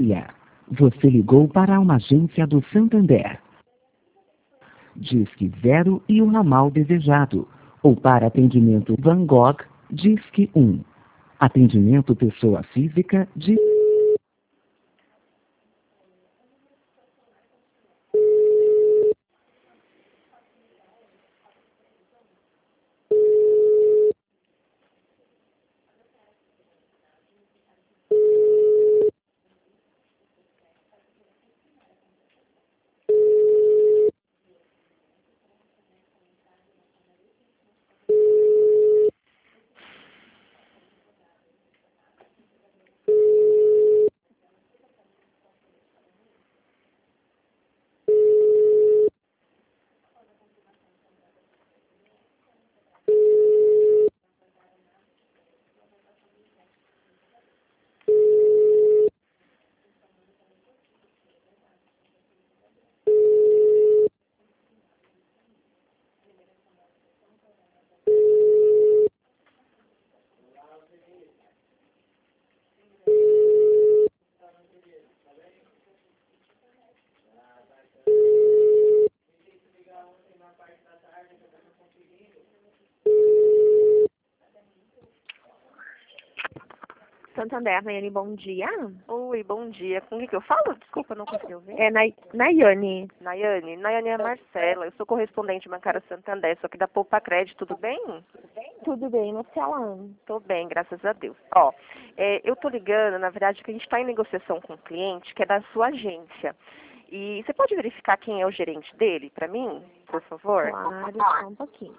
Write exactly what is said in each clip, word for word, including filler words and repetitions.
dia. Você ligou para uma agência do Santander. Disque zero e o ramal desejado. Ou para atendimento Van Gogh, Disque um. Atendimento pessoa física, Disque... Santander, Nayane, bom dia. Oi, bom dia. Com quem que eu falo? Desculpa, não consegui ouvir. É Nay Nayane. Nayane. Nayane é a Marcela. Eu sou correspondente bancária Santander, só que da Poupa Crédito, tudo bem? Tudo bem, Marcela? Tô bem, graças a Deus. Ó, é, eu tô ligando, na verdade, que a gente está em negociação com um cliente que é da sua agência. E você pode verificar quem é o gerente dele para mim, por favor? Claro, só um pouquinho.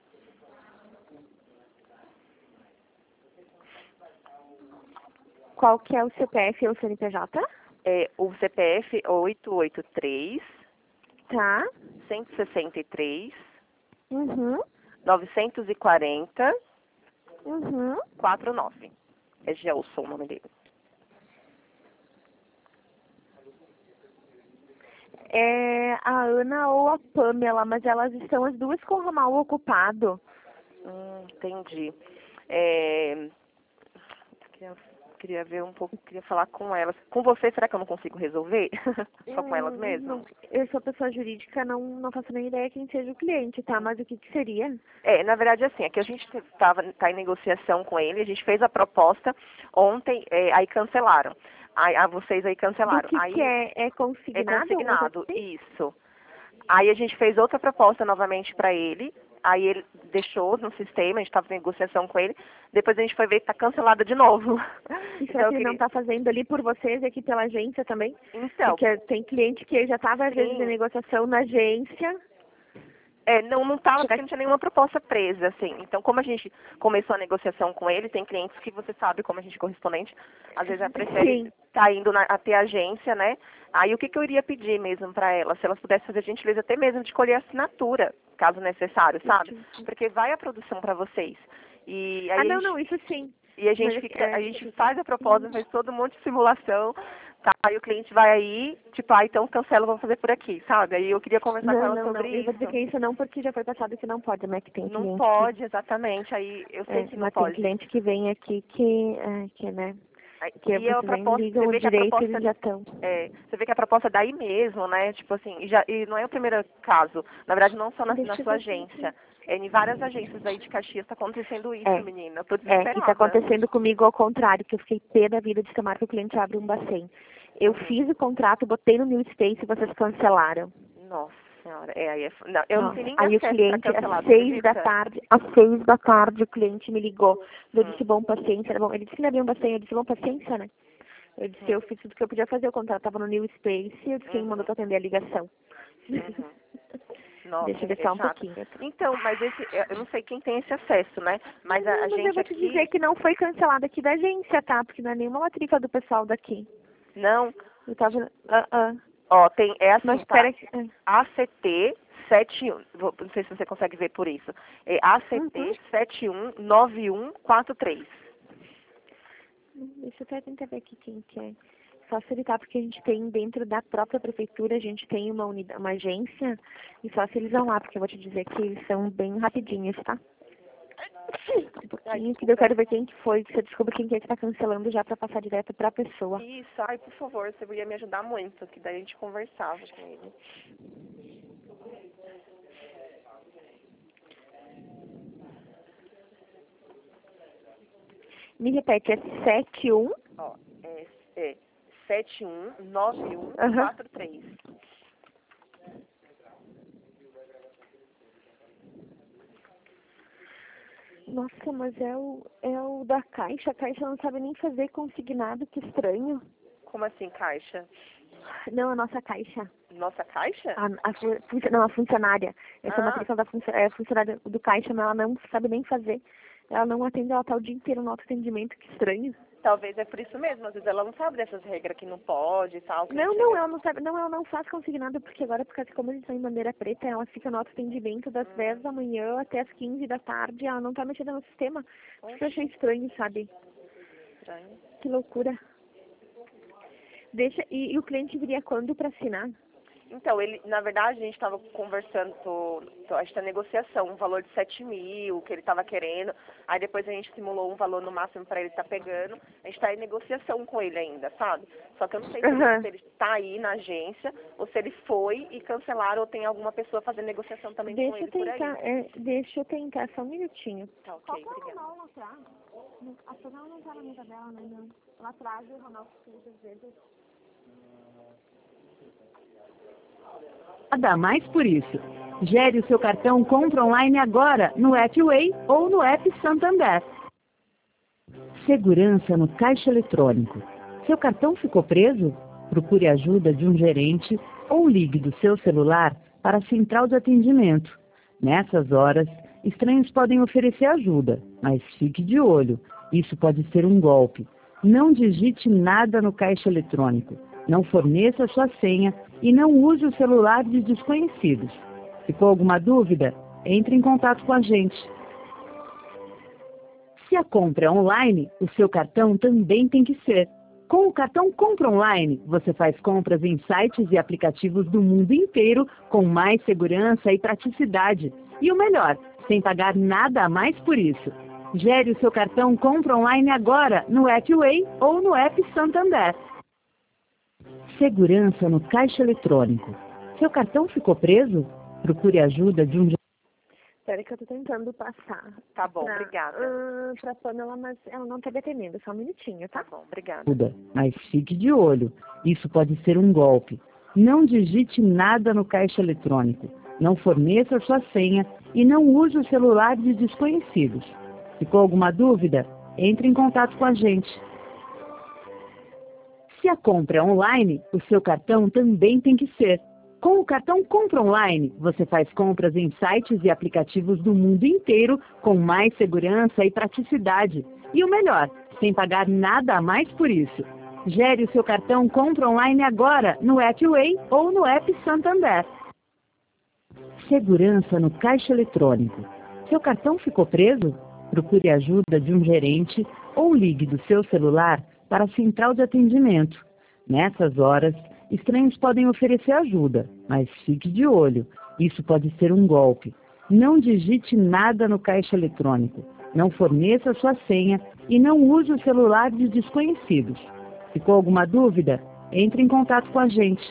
Qual que é o C P F ou o C N P J? É, o C P F é oito oito três, Tá. cento e sessenta e três, Uhum. novecentos e quarenta, Uhum. quarenta e nove. É Gelson o nome dele. É a Ana ou a Pamela, mas elas estão as duas com o ramal ocupado. Hum, entendi. É, queria, queria ver um pouco, queria falar com elas. Com você, será que eu não consigo resolver? Só com elas Hum, mesmo? não, eu sou pessoa jurídica, não, não faço nem ideia quem seja o cliente, tá? Mas o que, que seria? É, na verdade, assim, é que a gente estava tá em negociação com ele, a gente fez a proposta ontem, é, aí cancelaram. Aí, a vocês aí cancelaram. Do que, Aí que é? É é consignado? alguma coisa consignado, assim? isso. Aí a gente fez outra proposta novamente para ele. Aí ele deixou no sistema, a gente estava em negociação com ele. Depois a gente foi ver que está cancelada de novo. E será Então eu que ele não queria. está fazendo ali por vocês e aqui pela agência também? Então, Porque tem cliente que já estava, às vezes, em sim. negociação na agência. É, não, não tava, porque não tinha nenhuma proposta presa, assim. Então, como a gente começou a negociação com ele, tem clientes que você sabe, como a gente é correspondente, às vezes já prefere Sim. estar indo na, até a agência, né? Aí o que, que eu iria pedir mesmo para ela? Se elas pudessem fazer a gentileza até mesmo de colher assinatura, caso necessário, sabe? Porque vai a produção para vocês. E aí Ah, a não, gente, não, isso sim. e a gente Mas, fica, é, a gente faz a proposta, faz todo um monte de simulação, tá? Aí o cliente vai aí, tipo, ah, então cancela, vamos fazer por aqui, sabe? Aí eu queria conversar com não, ela não, sobre não. Eu vou dizer isso. que isso não, porque já foi passado que não pode, né? Que tem Não cliente que... pode, exatamente. Aí eu sei É, que não mas tem pode. cliente que vem aqui que, é, que né? Aí- Que E a vocês nem proposta, ligam você o vê que a direito e proposta, eles já estão. é, você vê que a proposta é daí mesmo, né? Tipo assim, e, já, e não é o primeiro caso. Na verdade, não só na, Deixa na eu sua ver aqui. agência. É, em várias agências aí de Caxias está acontecendo isso, É. menina. Eu tô É, e tá desesperada. acontecendo comigo ao contrário, que eu fiquei pé da vida de tomar que o cliente abre um bacen. Eu Uhum. fiz o contrato, botei no New Space e vocês cancelaram. Nossa senhora. É, aí é, f- não, eu não Nossa. tenho nem Aí o acesso para cliente, cancelar, às você seis da acredita? tarde, às seis da tarde, o cliente me ligou. Eu Hum, disse, bom, paciência, era bom. Ele disse que não havia um bacen, eu disse, bom, paciência, né? Eu disse, eu fiz tudo que eu podia fazer, o contrato estava no New Space, e eu disse, quem mandou uhum, tu atender a ligação? uhum. Nossa, Deixa eu ver é só um chato. pouquinho. Então, mas esse, eu eu não sei quem tem esse acesso, né? Mas a, a Não, mas eu gente vou te aqui, dizer que não foi cancelado aqui da agência, tá? Porque não é nenhuma matrifa do pessoal daqui. não. Eu tava... Ah, ah. Ó, tem, é assim, Mas tá? espera que... ah. A C T sete um, vou- não sei se você consegue ver por isso. É Uhum. A C T sete um nove um quatro três. Deixa eu até tentar ver aqui quem que é. Facilitar, porque a gente tem dentro da própria prefeitura, a gente tem uma, unidade, uma agência, e só se eles vão lá, porque eu vou te dizer que eles são bem rapidinhos, tá? Um pouquinho, que eu quero ver quem que foi, que você descobre quem que é que tá cancelando já pra passar direto pra pessoa. Isso, ai, por favor, você ia me ajudar muito, que daí a gente conversava com ele. Me repete, é sete um? Ó, é, é sete um nove um quatro três. Nossa, mas é o, é o da Caixa. A Caixa não sabe nem fazer consignado, que estranho. Como assim, Caixa? Não, a nossa Caixa. Nossa Caixa? A, a, fun- não, a funcionária. Essa é uma Ah. questão da funcio- é, funcionária do Caixa, mas ela não sabe nem fazer. Ela não atende, ela tá o dia inteiro no autoatendimento, que estranho. Talvez é por isso mesmo, às vezes ela não sabe dessas regras que não pode e tal. que Não, chega- não, ela não sabe, não, ela não faz consignado, porque agora, por causa que como eles estão em bandeira preta, ela fica no autoatendimento das dez da manhã até as quinze da tarde, ela não tá mexendo no sistema. Por isso que eu achei estranho, sabe? Estranho. Que loucura. Deixa, e, e o cliente viria quando para assinar? Então, ele, na verdade, a gente estava conversando, tô, tô, a gente tá em negociação, um valor de sete mil, que ele estava querendo, aí depois a gente simulou um valor no máximo para ele estar pegando, a gente está em negociação com ele ainda, sabe? Só que eu não sei se Uhum. ele, se ele está aí na agência, ou se ele foi e cancelaram, ou tem alguma pessoa fazendo negociação também com Deixa ele eu por aí. tentar, é, deixa eu tentar, só um minutinho. Tá, ok, Qual que é o obrigada. Ronaldo lá atrás? A Ronaldo não tá na mesa dela, né? Não. Lá atrás o Ronaldo às vezes. Nada mais por isso. Gere o seu cartão Compra Online agora no app Way ou no app Santander. Segurança no caixa eletrônico. Seu cartão ficou preso? Procure a ajuda de um gerente ou ligue do seu celular para a central de atendimento. Nessas horas, estranhos podem oferecer ajuda, mas fique de olho. Isso pode ser um golpe. Não digite nada no caixa eletrônico. Não forneça sua senha e não use o celular de desconhecidos. Ficou alguma dúvida? Entre em contato com a gente. Se a compra é online, o seu cartão também tem que ser. Com o cartão Compra Online, você faz compras em sites e aplicativos do mundo inteiro com mais segurança e praticidade. E o melhor, sem pagar nada a mais por isso. Gere o seu cartão Compra Online agora no app Way ou no app Santander. Segurança no caixa eletrônico. Seu cartão ficou preso? Procure a ajuda de um... Espera que eu tô tentando passar. Tá bom, pra, obrigada. Uh, pra Pamela, mas ela não tá me atendendo, só um minutinho, tá? Tá bom, obrigada. ajuda, mas fique de olho. Isso pode ser um golpe. Não digite nada no caixa eletrônico. Não forneça sua senha e não use o celular de desconhecidos. Ficou alguma dúvida? Entre em contato com a gente. Se a compra é online, o seu cartão também tem que ser. Com o cartão Compra Online, você faz compras em sites e aplicativos do mundo inteiro com mais segurança e praticidade. E o melhor, sem pagar nada a mais por isso. Gere o seu cartão Compra Online agora no app Way ou no app Santander. Segurança no caixa eletrônico. Seu cartão ficou preso? Procure a ajuda de um gerente ou ligue do seu celular para a central de atendimento. Nessas horas, estranhos podem oferecer ajuda, mas fique de olho. Isso pode ser um golpe. Não digite nada no caixa eletrônico. Não forneça sua senha e não use o celular de desconhecidos. Ficou alguma dúvida? Entre em contato com a gente.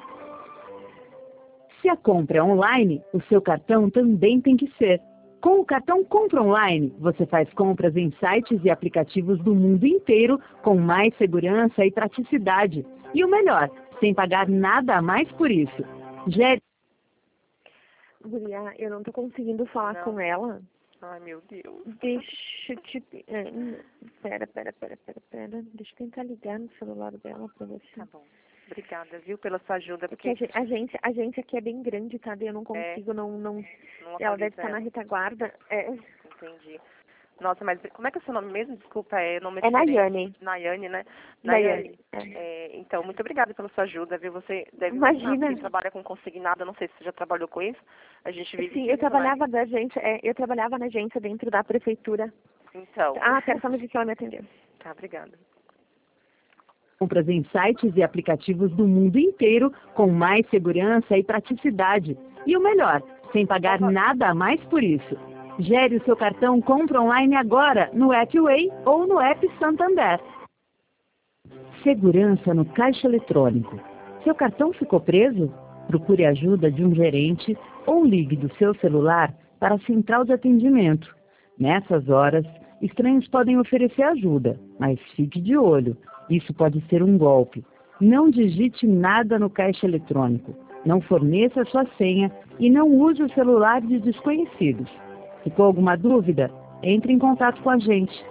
Se a compra é online, o seu cartão também tem que ser. Com o cartão Compra Online, você faz compras em sites e aplicativos do mundo inteiro com mais segurança e praticidade. E o melhor, sem pagar nada a mais por isso. Gere... Guria, eu não tô conseguindo falar Não. com ela. Ai, meu Deus. Deixa eu te... é, Pera, pera, pera, pera, pera. Deixa eu tentar ligar no celular dela pra ver se... Tá bom. Obrigada, viu, pela sua ajuda, Porque porque a gente, a gente aqui é bem grande, tá? Daí eu não consigo, não, não... não Ela deve localiza estar na ela. retaguarda. É, Entendi. Nossa, mas como é que é o seu nome mesmo? Desculpa, é nome é diferente. Nayane. Nayane, né? Nayane. É. É, então, muito obrigada pela sua ajuda, viu? Você deve Imagina. imaginar que trabalha com consignado, eu não sei se você já trabalhou com isso. A gente vive Sim, disso, eu trabalhava da agência, é, eu trabalhava na agência dentro da prefeitura. né? Então. Ah, pera só um minutinho que ela me atendeu. Tá, obrigada. compras em sites e aplicativos do mundo inteiro com mais segurança e praticidade. E o melhor, sem pagar nada a mais por isso. Gere o seu cartão Compra Online agora no app Way ou no app Santander. Segurança no caixa eletrônico. Seu cartão ficou preso? Procure a ajuda de um gerente ou ligue do seu celular para a central de atendimento. Nessas horas, estranhos podem oferecer ajuda, mas fique de olho. Isso pode ser um golpe. Não digite nada no caixa eletrônico. Não forneça sua senha e não use o celular de desconhecidos. Ficou alguma dúvida? Entre em contato com a gente.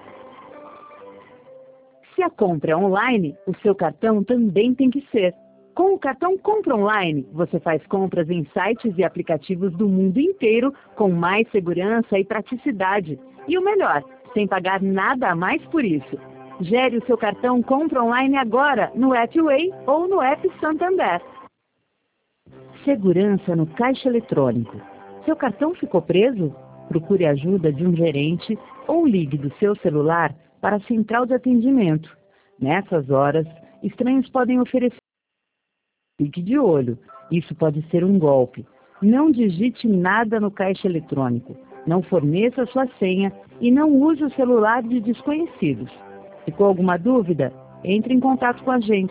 Se a compra é online, o seu cartão também tem que ser. Com o cartão Compra Online, você faz compras em sites e aplicativos do mundo inteiro com mais segurança e praticidade. E o melhor, sem pagar nada a mais por isso. Gere o seu cartão Compra Online agora no app Way ou no app Santander. Segurança no caixa eletrônico. Seu cartão ficou preso? Procure a ajuda de um gerente ou ligue do seu celular para a central de atendimento. Nessas horas, estranhos podem oferecer. Fique de olho. Isso pode ser um golpe. Não digite nada no caixa eletrônico. Não forneça sua senha e não use o celular de desconhecidos. Ficou alguma dúvida? Entre em contato com a gente.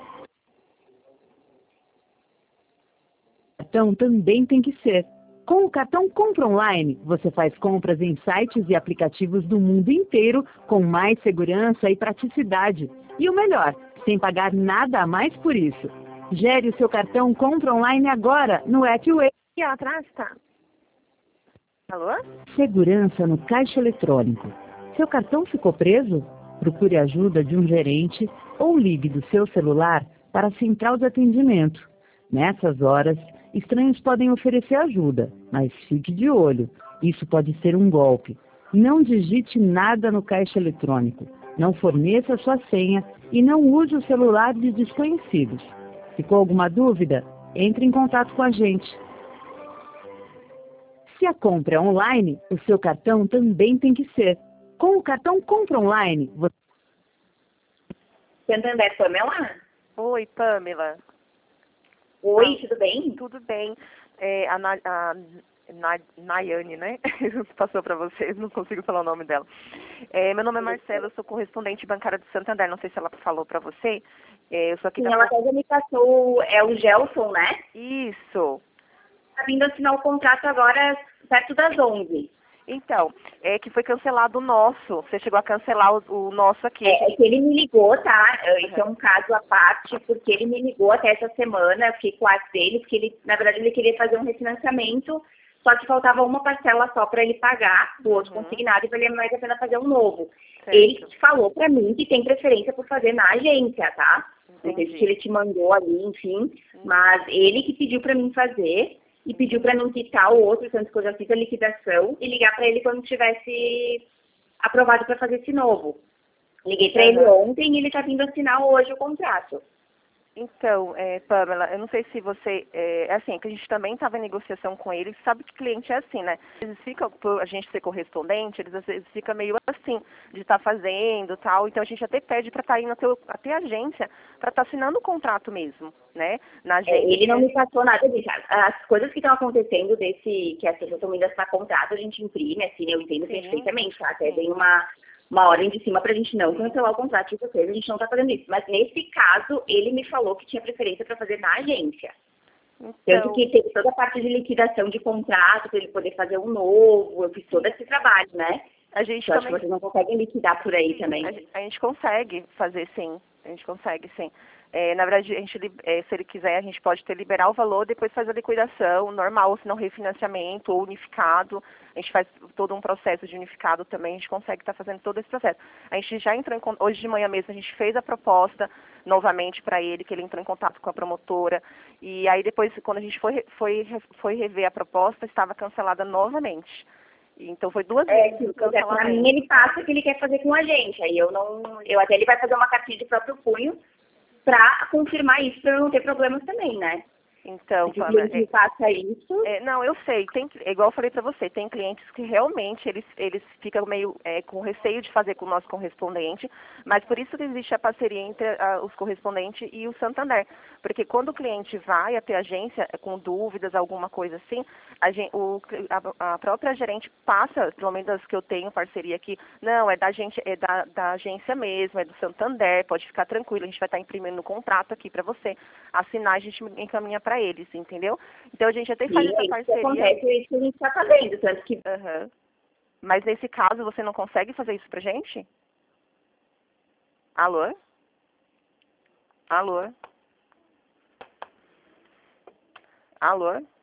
O cartão também tem que ser. Com o cartão Compra Online, você faz compras em sites e aplicativos do mundo inteiro com mais segurança e praticidade. E o melhor, sem pagar nada a mais por isso. Gere o seu cartão Compra Online agora no app Way. E ó, atrás, tá? Alô? Segurança no caixa eletrônico. Seu cartão ficou preso? Procure a ajuda de um gerente ou ligue do seu celular para a central de atendimento. Nessas horas, estranhos podem oferecer ajuda, mas fique de olho. Isso pode ser um golpe. Não digite nada no caixa eletrônico. Não forneça sua senha e não use o celular de desconhecidos. Ficou alguma dúvida? Entre em contato com a gente. Se a compra é online, o seu cartão também tem que ser. Com o cartão Compra Online, você... Santander, Pamela? Oi, Pamela. Oi, Ah, tudo bem? Tudo bem. É, a, Na, a Na, Nayane, né? Passou para vocês, não consigo falar o nome dela. É, meu nome é Marcela, eu sou correspondente bancária do Santander. Não sei se ela falou para você. É, eu sou aqui Sim, da... ela até já me passou, é o Gelson, né? Isso. Tá vindo assinar o contrato agora perto das onze. Então, é que foi cancelado o nosso. Você chegou a cancelar o, o nosso aqui. É, é que ele me ligou, tá? Esse é um caso à parte, porque ele me ligou até essa semana, eu fiquei com o ar dele, porque ele, na verdade, ele queria fazer um refinanciamento, só que faltava uma parcela só para ele pagar, do outro Uhum. consignado, e valia mais a pena fazer um novo. Certo. Ele falou para mim que tem preferência por fazer na agência, tá? Não sei Entendi. se ele te mandou ali, enfim, mas ele que pediu para mim fazer e pediu para não quitar o outro, tanto que eu já fiz a liquidação, e ligar para ele quando tivesse aprovado para fazer esse novo. Liguei para ele Uhum. ontem e ele está vindo assinar hoje o contrato. Então, é, Pamela, eu não sei se você... É, é assim, que a gente também estava em negociação com ele, sabe que cliente é assim, né? Eles ficam, por a gente ser correspondente, eles às vezes ficam meio assim, de estar tá fazendo e tal, então a gente até pede para estar tá indo até, até a agência, para estar tá assinando o contrato mesmo, né? Na É, agência. ele não me passou nada disso. As coisas que estão acontecendo desse, que as pessoas estão indo assinar contrato, a gente imprime, assim, eu entendo Sim. perfeitamente, tá? Até Sim. tem uma... uma ordem de cima para a gente não cancelar o contrato de vocês, a gente não está fazendo isso. Mas nesse caso, ele me falou que tinha preferência para fazer na agência. Então, Tanto que teve toda a parte de liquidação de contrato, para ele poder fazer um novo, eu fiz todo esse trabalho, né? a gente Eu acho que também... vocês não conseguem liquidar por aí também. A gente, a gente consegue fazer, sim. A gente consegue, sim. É, na verdade, a gente, é, se ele quiser, a gente pode ter liberar o valor, depois faz a liquidação normal, ou se não refinanciamento ou unificado. A gente faz todo um processo de unificado também, a gente consegue estar fazendo todo esse processo. A gente já entrou em contato, hoje de manhã mesmo, a gente fez a proposta novamente para ele, que ele entrou em contato com a promotora. E aí depois, quando a gente foi, foi, foi rever a proposta, estava cancelada novamente. Então foi duas É, vezes sim, o para cancelamento. mim ele passa que ele quer fazer com a gente. Aí eu não. Eu até ele vai fazer uma cartinha de próprio punho para confirmar isso, para eu não ter problemas também, né? Então, que o Pamela, cliente faça isso. É, não, eu sei. Tem, é igual eu falei para você, tem clientes que realmente eles, eles ficam meio é, com receio de fazer com o nosso correspondente, mas por isso que existe a parceria entre a, os correspondentes e o Santander. Porque quando o cliente vai até a agência com dúvidas, alguma coisa assim, a, gen, o, a, a própria gerente passa, pelo menos as que eu tenho parceria aqui, não, é da, gente, é da, da agência mesmo, é do Santander, pode ficar tranquilo, a gente vai estar imprimindo no contrato aqui para você assinar, a gente encaminha para eles, entendeu? Então a gente até faz Sim, essa isso que parceria. acontece, é isso que a gente está fazendo, tanto que... Uhum. Mas nesse caso você não consegue fazer isso pra gente? Alô? Alô? Alô?